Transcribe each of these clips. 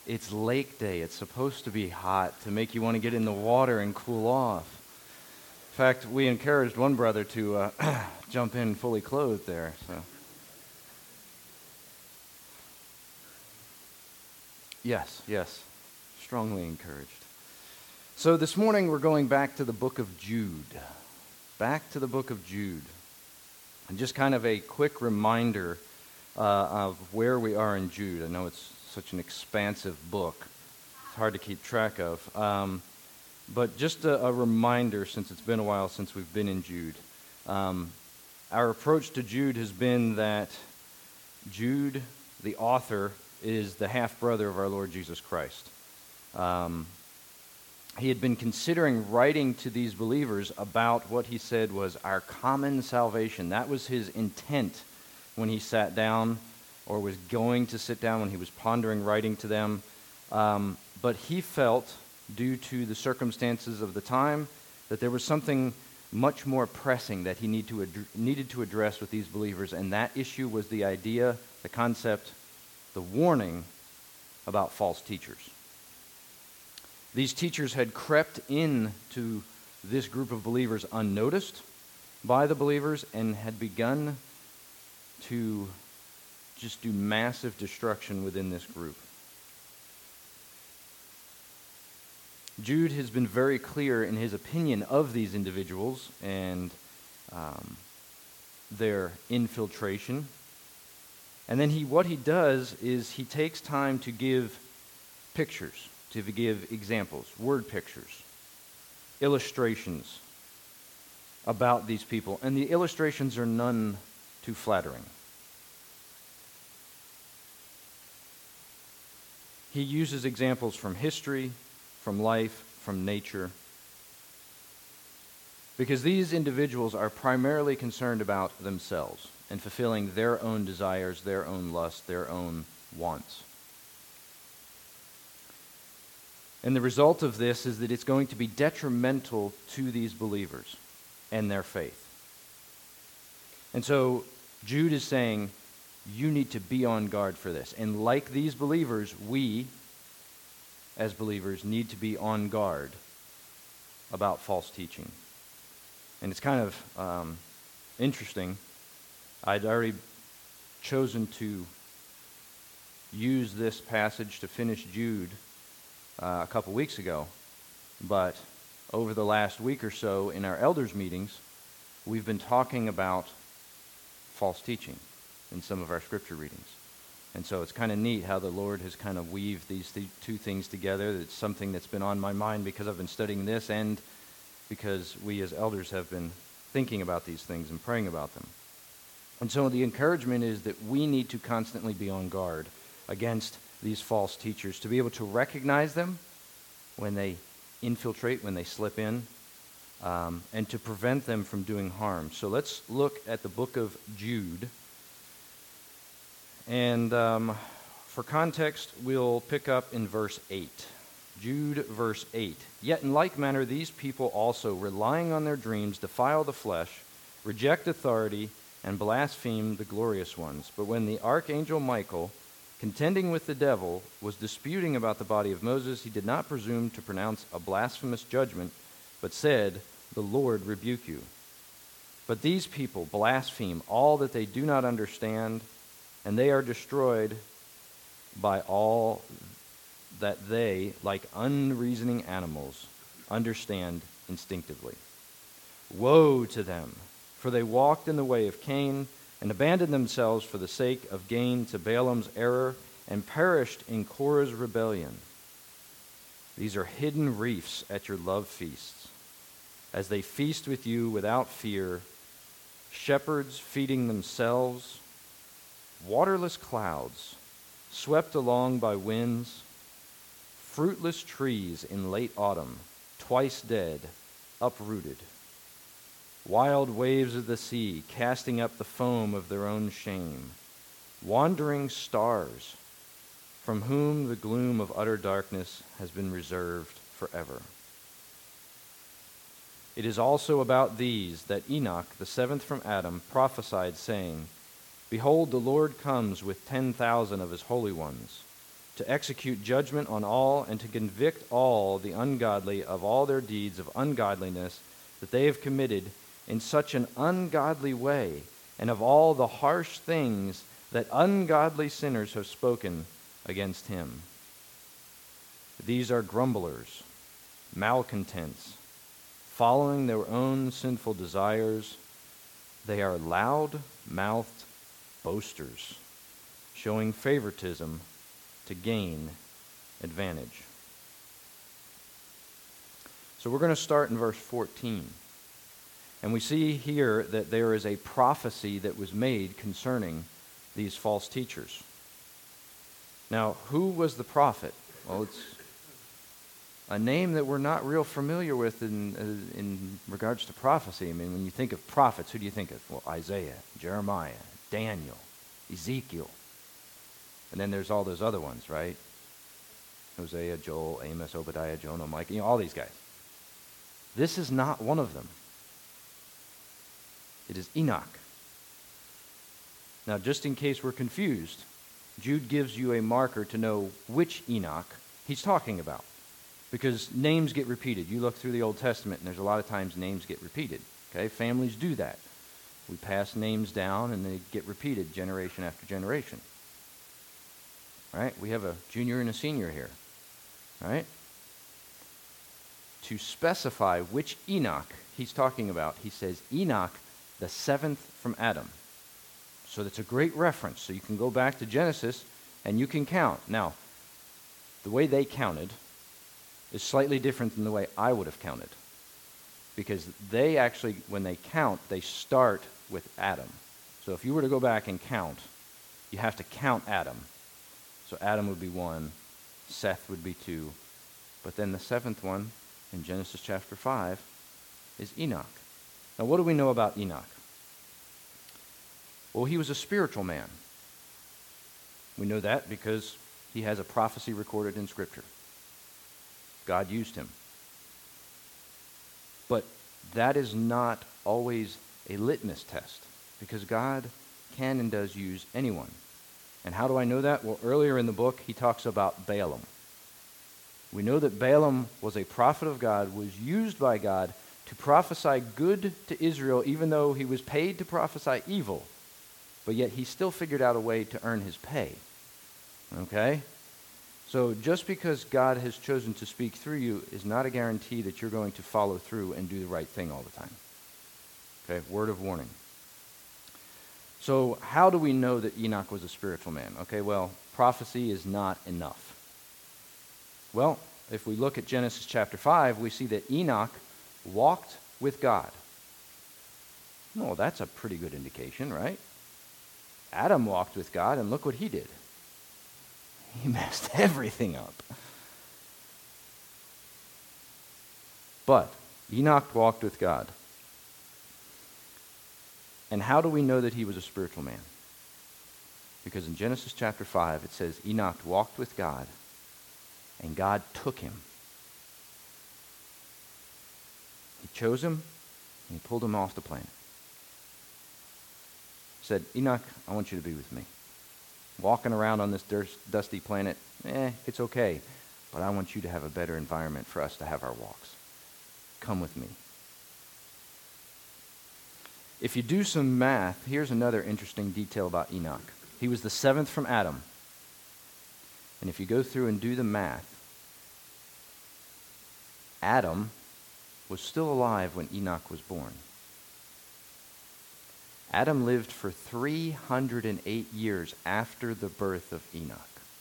It's lake day. It's supposed to be hot to make you want to get in the water and cool off. In fact, we encouraged one brother to jump in fully clothed there. So, yes, strongly encouraged. So this morning we're going back to the book of Jude. Back to the book of Jude. And just kind of a quick reminder of where we are in Jude. I know it's such an expansive book. It's hard to keep track of. But just a reminder, since it's been a while since we've been in Jude. Our approach to Jude has been that Jude, the author, is the half-brother of our Lord Jesus Christ. He had been considering writing to these believers about what he said was our common salvation. That was his intent when he sat down or was going to sit down when he was pondering writing to them. But he felt, due to the circumstances of the time, that there was something much more pressing that he needed to address with these believers, and that issue was the idea, the concept, the warning about false teachers. These teachers had crept into this group of believers unnoticed by the believers and had begun to just do massive destruction within this group. Jude has been very clear in his opinion of these individuals and their infiltration. And then what he does is he takes time to give pictures, to give examples, word pictures, illustrations about these people. And the illustrations are none too flattering. He uses examples from history, from life, from nature, because these individuals are primarily concerned about themselves and fulfilling their own desires, their own lusts, their own wants. And the result of this is that it's going to be detrimental to these believers and their faith. And so Jude is saying, you need to be on guard for this. And like these believers, we, as believers, need to be on guard about false teaching. And it's kind of interesting. I'd already chosen to use this passage to finish Jude a couple weeks ago, but over the last week or so in our elders' meetings, we've been talking about false teaching in some of our scripture readings. And so it's kind of neat how the Lord has kind of weaved these two things together. It's something that's been on my mind because I've been studying this and because we as elders have been thinking about these things and praying about them. And so the encouragement is that we need to constantly be on guard against these false teachers, to be able to recognize them when they infiltrate, when they slip in, and to prevent them from doing harm. So let's look at the book of Jude. And for context, we'll pick up in verse 8. Jude, verse 8. Yet in like manner, these people also, relying on their dreams, defile the flesh, reject authority, and blaspheme the glorious ones. But when the archangel Michael, contending with the devil, was disputing about the body of Moses, he did not presume to pronounce a blasphemous judgment, but said, "The Lord rebuke you." But these people blaspheme all that they do not understand, and they are destroyed by all that they, like unreasoning animals, understand instinctively. Woe to them, for they walked in the way of Cain, and abandoned themselves for the sake of gain to Balaam's error, and perished in Korah's rebellion. These are hidden reefs at your love feasts, as they feast with you without fear, shepherds feeding themselves, waterless clouds, swept along by winds, fruitless trees in late autumn, twice dead, uprooted, wild waves of the sea, casting up the foam of their own shame, wandering stars, from whom the gloom of utter darkness has been reserved forever. It is also about these that Enoch, the seventh from Adam, prophesied, saying, "Behold, the Lord comes with 10,000 of his holy ones, to execute judgment on all and to convict all the ungodly of all their deeds of ungodliness that they have committed in such an ungodly way, and of all the harsh things that ungodly sinners have spoken against him. These are grumblers, malcontents, following their own sinful desires. They are loud-mouthed boasters, showing favoritism to gain advantage. So we're going to start in verse 14. And we see here that there is a prophecy that was made concerning these false teachers. Now, who was the prophet? Well, it's a name that we're not real familiar with in regards to prophecy. I mean, when you think of prophets, who do you think of? Well, Isaiah, Jeremiah, Daniel, Ezekiel. And then there's all those other ones, right? Hosea, Joel, Amos, Obadiah, Jonah, Micah, all these guys. This is not one of them. It is Enoch. Now, just in case we're confused, Jude gives you a marker to know which Enoch he's talking about, because names get repeated. You look through the Old Testament, and there's a lot of times names get repeated. Okay, families do that. We pass names down, and they get repeated generation after generation. All right, we have a junior and a senior here. All right? To specify which Enoch he's talking about, he says Enoch, the seventh from Adam. So that's a great reference. So you can go back to Genesis and you can count. Now, the way they counted is slightly different than the way I would have counted. Because they actually, when they count, they start with Adam. So if you were to go back and count, you have to count Adam. So Adam would be 1, Seth would be 2, but then the seventh one in Genesis chapter 5 is Enoch. Now, what do we know about Enoch? Well, he was a spiritual man. We know that because he has a prophecy recorded in Scripture. God used him. But that is not always a litmus test, because God can and does use anyone. And how do I know that? Well, earlier in the book, he talks about Balaam. We know that Balaam was a prophet of God, was used by God to prophesy good to Israel, even though he was paid to prophesy evil. But yet he still figured out a way to earn his pay. Okay? So just because God has chosen to speak through you is not a guarantee that you're going to follow through and do the right thing all the time. Okay? Word of warning. So how do we know that Enoch was a spiritual man? Okay, well, prophecy is not enough. Well, if we look at Genesis chapter 5, we see that Enoch walked with God. Well, that's a pretty good indication, right? Adam walked with God, and look what he did. He messed everything up. But Enoch walked with God. And how do we know that he was a spiritual man? Because in Genesis chapter 5, it says Enoch walked with God, and God took him. He chose him, and he pulled him off the planet. He said, Enoch, I want you to be with me. Walking around on this dusty planet, it's okay, but I want you to have a better environment for us to have our walks. Come with me. If you do some math, here's another interesting detail about Enoch. He was the seventh from Adam. And if you go through and do the math, Adam was still alive when Enoch was born. Adam lived for 308 years after the birth of Enoch.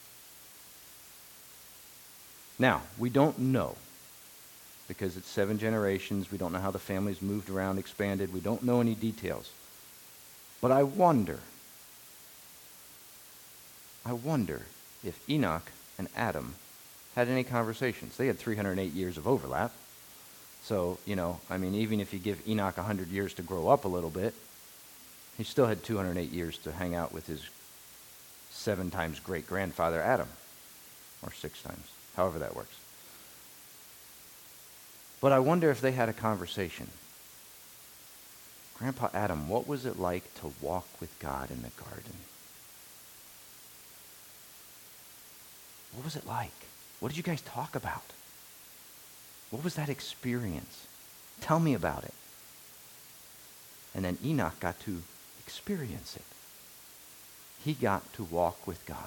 Now, we don't know, because it's 7 generations. We don't know how the families moved around, expanded. We don't know any details. But I wonder if Enoch and Adam had any conversations. They had 308 years of overlap. So, even if you give Enoch 100 years to grow up a little bit, he still had 208 years to hang out with his 7 times great-grandfather Adam, or 6 times, however that works. But I wonder if they had a conversation. Grandpa Adam, what was it like to walk with God in the garden? What was it like? What did you guys talk about? What was that experience? Tell me about it. And then Enoch got to experience it. He got to walk with God.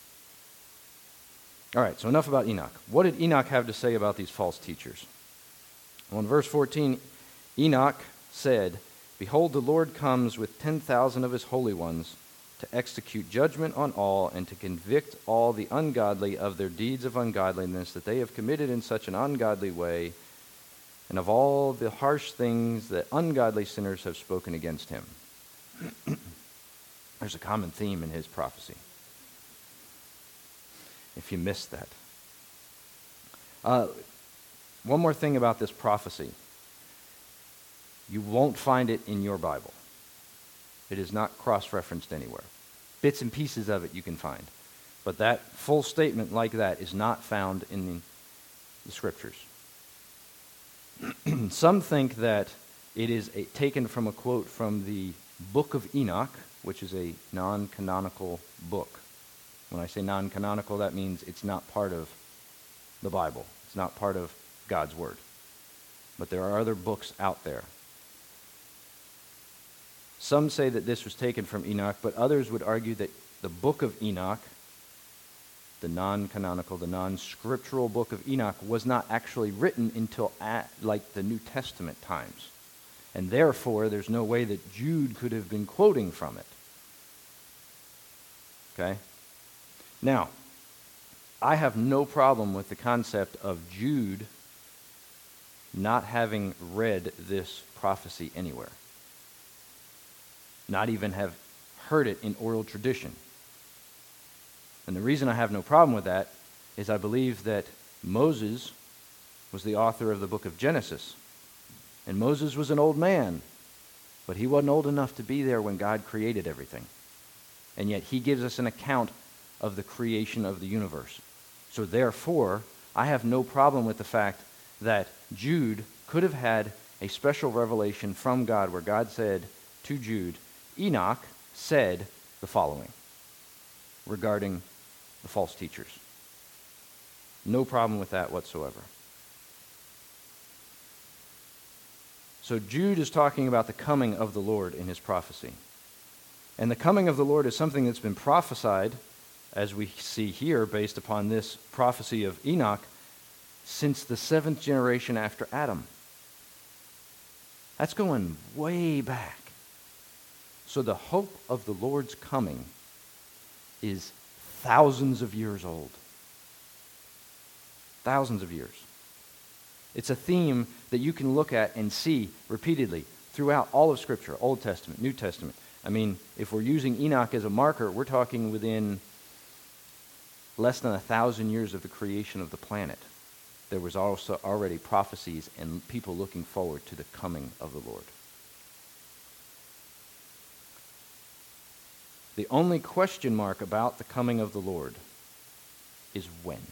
All right, so enough about Enoch. What did Enoch have to say about these false teachers? Well, in verse 14, Enoch said, "Behold, the Lord comes with 10,000 of his holy ones to execute judgment on all and to convict all the ungodly of their deeds of ungodliness that they have committed in such an ungodly way, and of all the harsh things that ungodly sinners have spoken against him." There's a common theme in his prophecy, if you missed that. One more thing about this prophecy. You won't find it in your Bible. It is not cross-referenced anywhere. Bits and pieces of it you can find. But that full statement like that is not found in the Scriptures. Some think that it is taken from a quote from the Book of Enoch, which is a non-canonical book. When I say non-canonical, that means it's not part of the Bible. It's not part of God's Word. But there are other books out there. Some say that this was taken from Enoch, but others would argue that the Book of Enoch, the non-canonical, the non-scriptural Book of Enoch, was not actually written until like the New Testament times. And therefore, there's no way that Jude could have been quoting from it. Okay? Now, I have no problem with the concept of Jude not having read this prophecy anywhere. Not even have heard it in oral tradition. And the reason I have no problem with that is I believe that Moses was the author of the book of Genesis. And Moses was an old man, but he wasn't old enough to be there when God created everything. And yet he gives us an account of the creation of the universe. So therefore, I have no problem with the fact that Jude could have had a special revelation from God where God said to Jude, Enoch said the following regarding the false teachers. No problem with that whatsoever. So Jude is talking about the coming of the Lord in his prophecy. And the coming of the Lord is something that's been prophesied, as we see here, based upon this prophecy of Enoch, since the 7th generation after Adam. That's going way back. So the hope of the Lord's coming is thousands of years old. Thousands of years. It's a theme that you can look at and see repeatedly throughout all of Scripture, Old Testament, New Testament. I mean, if we're using Enoch as a marker, we're talking within less than 1,000 years of the creation of the planet. There was also already prophecies and people looking forward to the coming of the Lord. The only question mark about the coming of the Lord is when.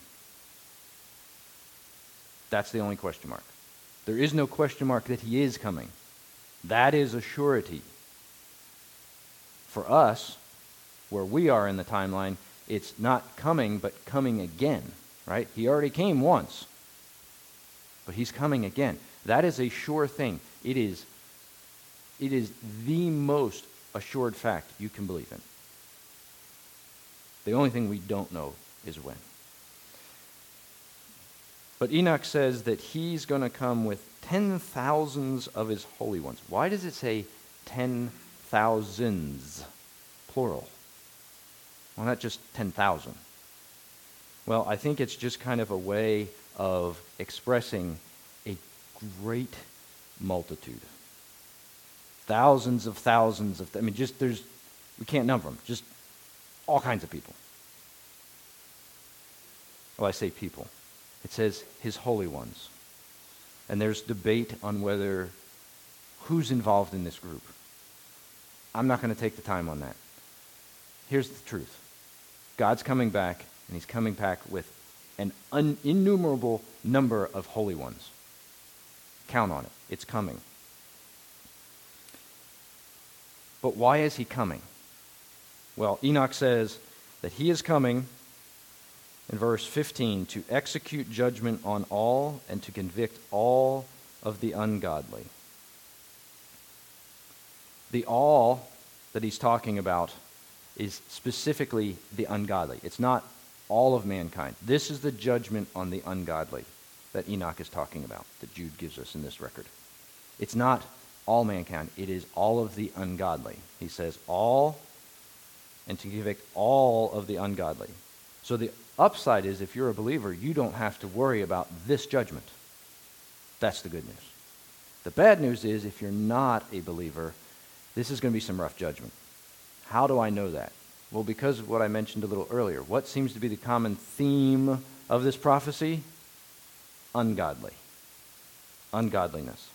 That's the only question mark. There is no question mark that he is coming. That is a surety. For us, where we are in the timeline, it's not coming, but coming again, right? He already came once, but he's coming again. That is a sure thing. It is the most assured fact you can believe in. The only thing we don't know is when. But Enoch says that he's going to come with 10,000s of his holy ones. Why does it say 10,000s, plural? Well, not just 10,000. Well, I think it's just kind of a way of expressing a great multitude. Thousands of, we can't number them, just all kinds of people. Well, I say people. It says his holy ones. And there's debate on who's involved in this group. I'm not going to take the time on that. Here's the truth. God's coming back, and he's coming back with an innumerable number of holy ones. Count on it. It's coming. But why is he coming? Well, Enoch says that he is coming In verse 15, to execute judgment on all and to convict all of the ungodly. The all that he's talking about is specifically the ungodly. It's not all of mankind. This is the judgment on the ungodly that Enoch is talking about, that Jude gives us in this record. It's not all mankind. It is all of the ungodly. He says all, and to convict all of the ungodly. So the upside is, if you're a believer, you don't have to worry about this judgment. That's the good news. The bad news is, if you're not a believer, this is going to be some rough judgment. How do I know that? Well, because of what I mentioned a little earlier. What seems to be the common theme of this prophecy? Ungodly. Ungodliness.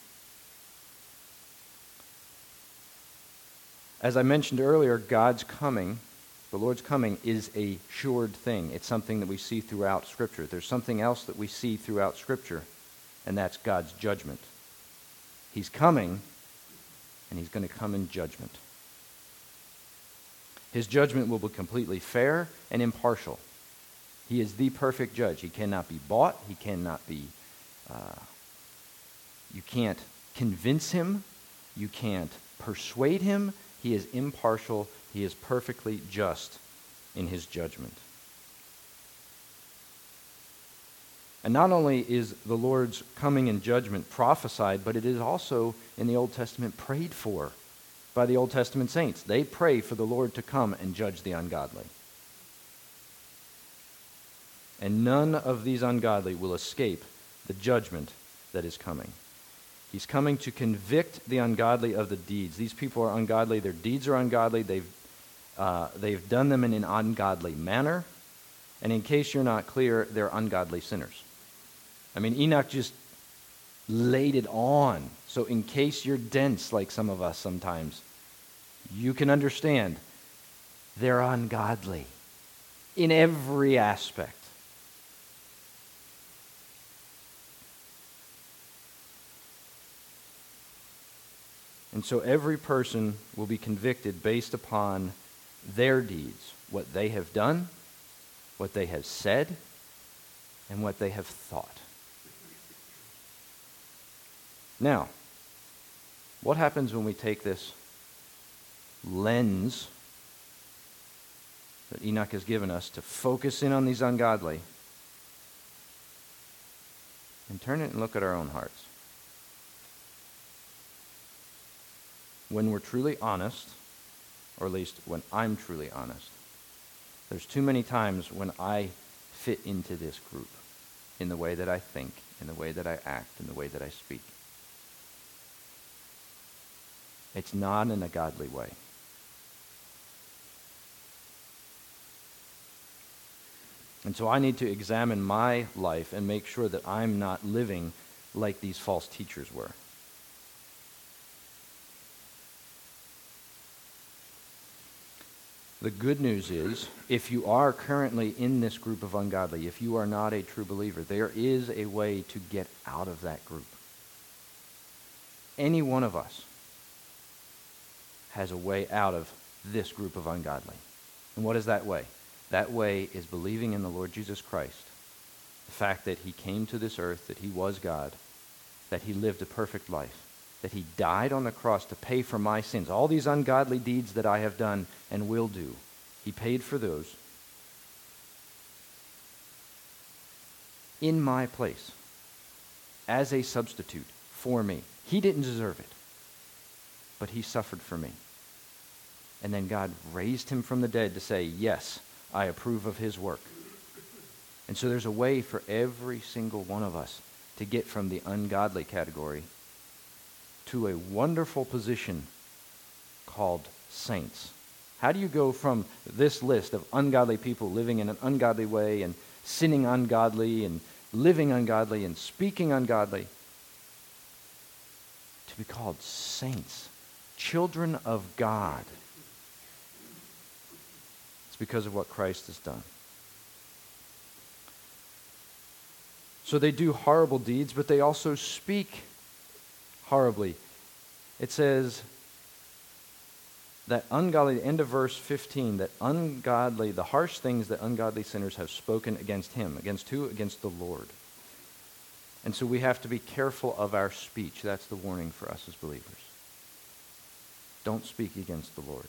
As I mentioned earlier, God's coming, the Lord's coming, is a assured thing. It's something that we see throughout Scripture. There's something else that we see throughout Scripture, and that's God's judgment. He's coming, and he's going to come in judgment. His judgment will be completely fair and impartial. He is the perfect judge. He cannot be bought. He cannot be... you can't convince him. You can't persuade him. He is impartial. He is perfectly just in his judgment. And not only is the Lord's coming in judgment prophesied, but it is also in the Old Testament prayed for by the Old Testament saints. They pray for the Lord to come and judge the ungodly. And none of these ungodly will escape the judgment that is coming. He's coming to convict the ungodly of the deeds. These people are ungodly. Their deeds are ungodly. They've done them in an ungodly manner. And in case you're not clear, they're ungodly sinners. I mean, Enoch just laid it on. So in case you're dense like some of us sometimes, you can understand they're ungodly in every aspect. And so every person will be convicted based upon their deeds, what they have done, what they have said, and what they have thought. Now, what happens when we take this lens that Enoch has given us to focus in on these ungodly and turn it and look at our own hearts? When we're truly honest, or at least when I'm truly honest, there's too many times when I fit into this group in the way that I think, in the way that I act, in the way that I speak. It's not in a godly way. And so I need to examine my life and make sure that I'm not living like these false teachers were. The good news is, if you are currently in this group of ungodly, if you are not a true believer, there is a way to get out of that group. Any one of us has a way out of this group of ungodly. And what is that way? That way is believing in the Lord Jesus Christ. The fact that he came to this earth, that he was God, that he lived a perfect life, that he died on the cross to pay for my sins. All these ungodly deeds that I have done and will do, he paid for those in my place as a substitute for me. He didn't deserve it, but he suffered for me. And then God raised him from the dead to say, yes, I approve of his work. And so there's a way for every single one of us to get from the ungodly category to a wonderful position called saints. How do you go from this list of ungodly people living in an ungodly way and sinning ungodly and living ungodly and speaking ungodly to be called saints, children of God? It's because of what Christ has done. So they do horrible deeds, but they also speak horribly. It says, that ungodly, end of verse 15, that ungodly, the harsh things that ungodly sinners have spoken against him. Against who? Against the Lord. And so we have to be careful of our speech. That's the warning for us as believers. Don't speak against the Lord.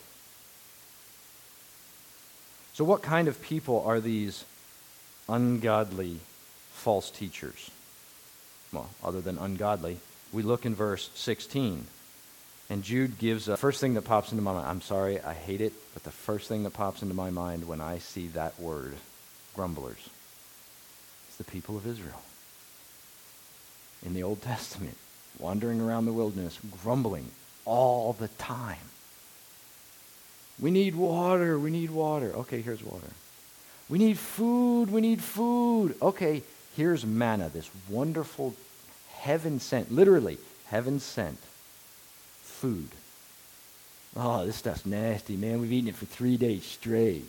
So what kind of people are these ungodly false teachers? Well, other than ungodly, we look in verse 16. And Jude gives the first thing that pops into my mind. I'm sorry, I hate it, but the first thing that pops into my mind when I see that word, grumblers, is the people of Israel. In the Old Testament, wandering around the wilderness, grumbling all the time. We need water, we need water. Okay, here's water. We need food, we need food. Okay, here's manna, this wonderful heaven-sent, literally heaven-sent food. Oh, this stuff's nasty, man. We've eaten it for 3 days straight.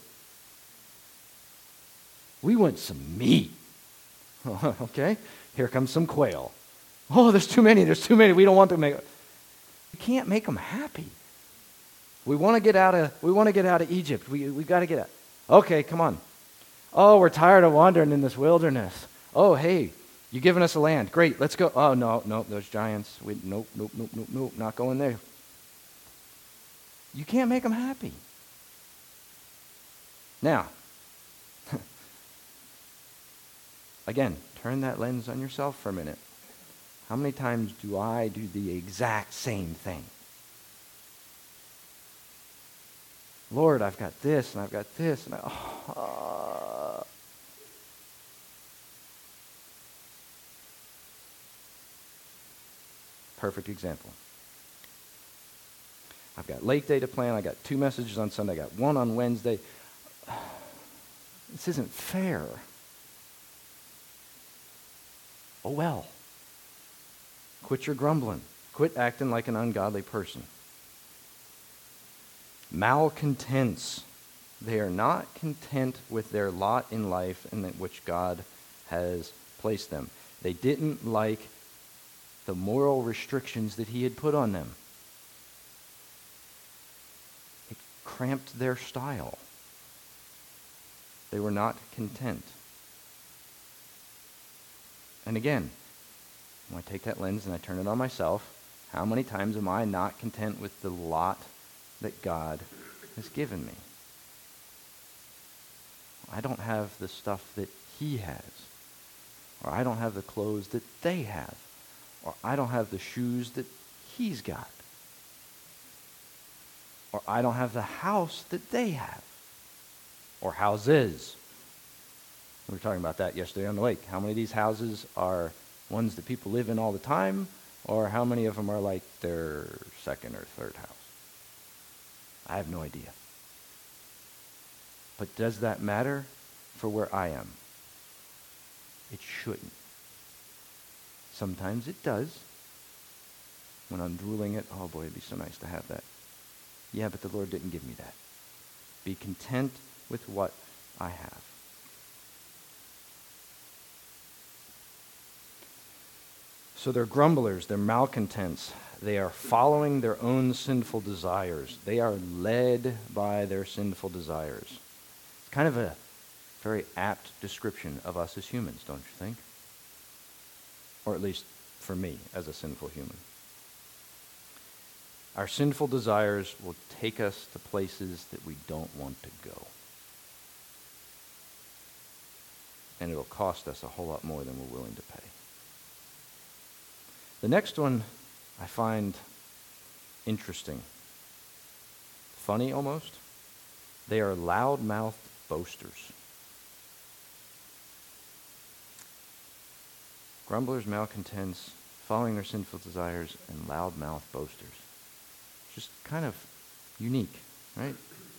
We want some meat. Okay, here comes some quail. Oh, there's too many. We don't want to make. We can't make them happy. We want to get out of Egypt. We got to get out. Okay, come on. Oh, we're tired of wandering in this wilderness. Oh, hey, you giving us a land. Great, let's go. Oh, no, those giants. Nope, not going there. You can't make them happy. Now, again, turn that lens on yourself for a minute. How many times do I do the exact same thing? Lord, I've got this, and I've got this, and Perfect example. I've got Lake Day to plan. I got 2 messages on Sunday. I got 1 on Wednesday. This isn't fair. Oh well. Quit your grumbling. Quit acting like an ungodly person. Malcontents. They are not content with their lot in life in which God has placed them. They didn't like the moral restrictions that he had put on them. It cramped their style. They were not content. And again, when I take that lens and I turn it on myself, how many times am I not content with the lot that God has given me? I don't have the stuff that he has. Or I don't have the clothes that they have. Or I don't have the shoes that he's got. Or I don't have the house that they have. Or houses. We were talking about that yesterday on the lake. How many of these houses are ones that people live in all the time? Or how many of them are like their second or third house? I have no idea. But does that matter for where I am? It shouldn't. Sometimes it does. When I'm drooling it, oh boy, it'd be so nice to have that. Yeah, but the Lord didn't give me that. Be content with what I have. So they're grumblers, they're malcontents. They are following their own sinful desires. They are led by their sinful desires. It's kind of a very apt description of us as humans, don't you think? Or at least for me as a sinful human. Our sinful desires will take us to places that we don't want to go. And it'll cost us a whole lot more than we're willing to pay. The next one I find interesting. Funny almost. They are loud-mouthed boasters. Grumblers, malcontents, following their sinful desires, and loud-mouthed boasters. Just kind of unique, right?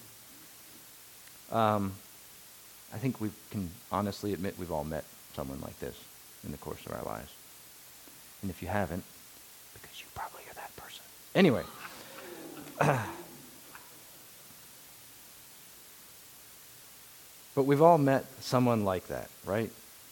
I think we can honestly admit we've all met someone like this in the course of our lives. And if you haven't, because you probably are that person. Anyway. But we've all met someone like that, right?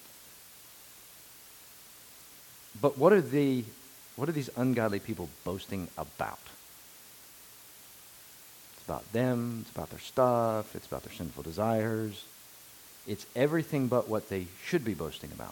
But what are these ungodly people boasting about? It's about them. It's about their stuff. It's about their sinful desires. It's everything but what they should be boasting about.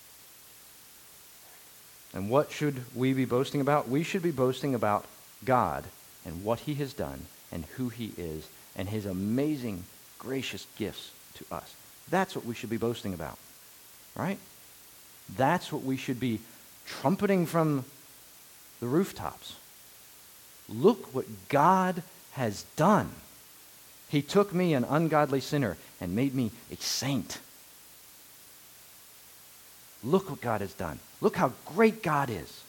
And what should we be boasting about? We should be boasting about God and what he has done and who he is and his amazing, gracious gifts to us. That's what we should be boasting about, right? That's what we should be trumpeting from the rooftops. Look what God has done. He took me, an ungodly sinner, and made me a saint. Look what God has done. Look how great God is.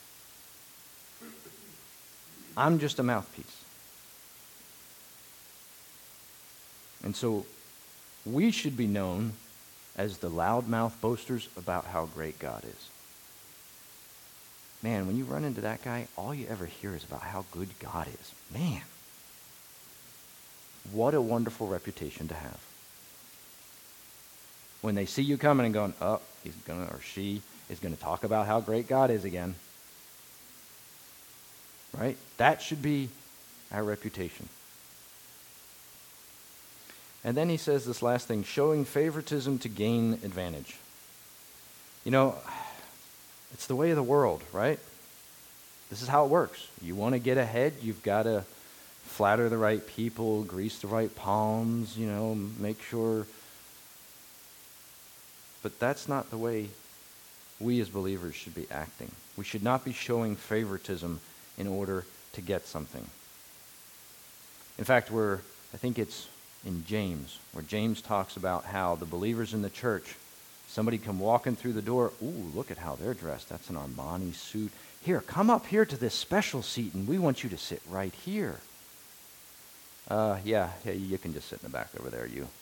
I'm just a mouthpiece. And so we should be known as the loudmouth boasters about how great God is. Man, when you run into that guy, all you ever hear is about how good God is. Man, what a wonderful reputation to have. When they see you coming and going, oh, he's gonna or she is going to talk about how great God is again. Right? That should be our reputation. And then he says this last thing, showing favoritism to gain advantage. You know, it's the way of the world, right? This is how it works. You want to get ahead, you've got to flatter the right people, grease the right palms, make sure. But that's not the way we as believers should be acting. We should not be showing favoritism in order to get something. In fact, I think it's in James, where James talks about how the believers in the church, somebody come walking through the door, ooh, look at how they're dressed. That's an Armani suit. Here, come up here to this special seat, and we want you to sit right here. Yeah, you can just sit in the back over there, you.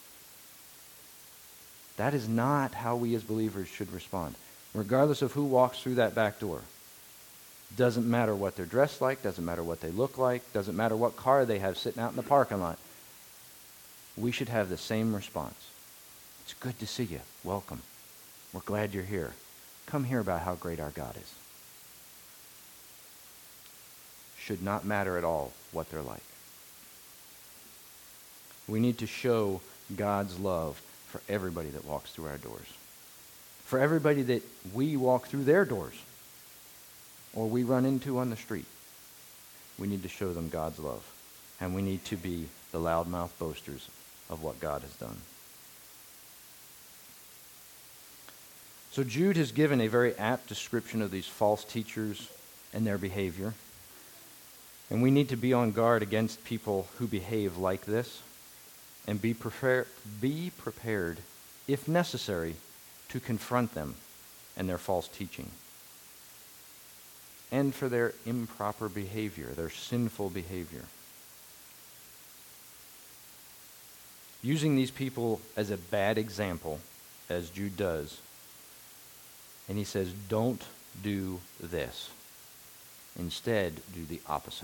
That is not how we as believers should respond, regardless of who walks through that back door. Doesn't matter what they're dressed like, doesn't matter what they look like, doesn't matter what car they have sitting out in the parking lot. We should have the same response. It's good to see you. Welcome. We're glad you're here. Come hear about how great our God is. Should not matter at all what they're like. We need to show God's love for everybody that walks through our doors. For everybody that we walk through their doors or we run into on the street. We need to show them God's love. And we need to be the loudmouth boasters of what God has done. So Jude has given a very apt description of these false teachers and their behavior. And we need to be on guard against people who behave like this and be prepared, if necessary, to confront them and their false teaching. And for their improper behavior, their sinful behavior. Using these people as a bad example, as Jude does, and he says, don't do this. Instead, do the opposite.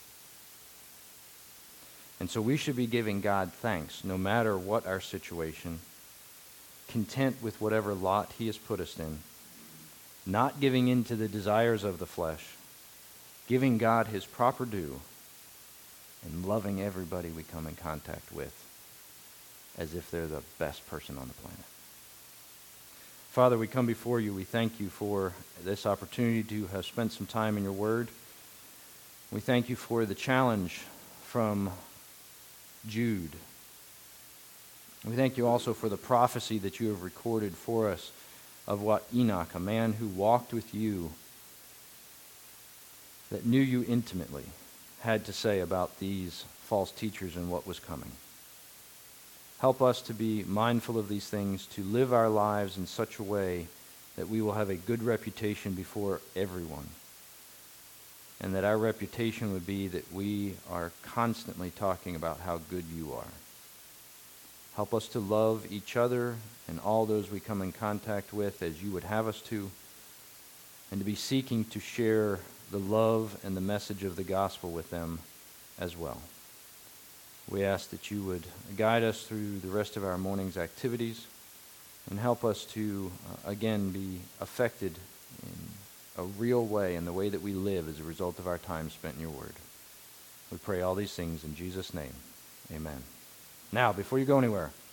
And so we should be giving God thanks, no matter what our situation, content with whatever lot he has put us in, not giving in to the desires of the flesh, giving God his proper due, and loving everybody we come in contact with as if they're the best person on the planet. Father, we come before you. We thank you for this opportunity to have spent some time in your word. We thank you for the challenge from Jude. We thank you also for the prophecy that you have recorded for us of what Enoch, a man who walked with you, that knew you intimately, had to say about these false teachers and what was coming. Help us to be mindful of these things, to live our lives in such a way that we will have a good reputation before everyone. And that our reputation would be that we are constantly talking about how good you are. Help us to love each other and all those we come in contact with as you would have us to, and to be seeking to share the love and the message of the gospel with them as well. We ask that you would guide us through the rest of our morning's activities and help us to, again, be affected in a real way in the way that we live as a result of our time spent in your word. We pray all these things in Jesus' name. Amen. Now, before you go anywhere,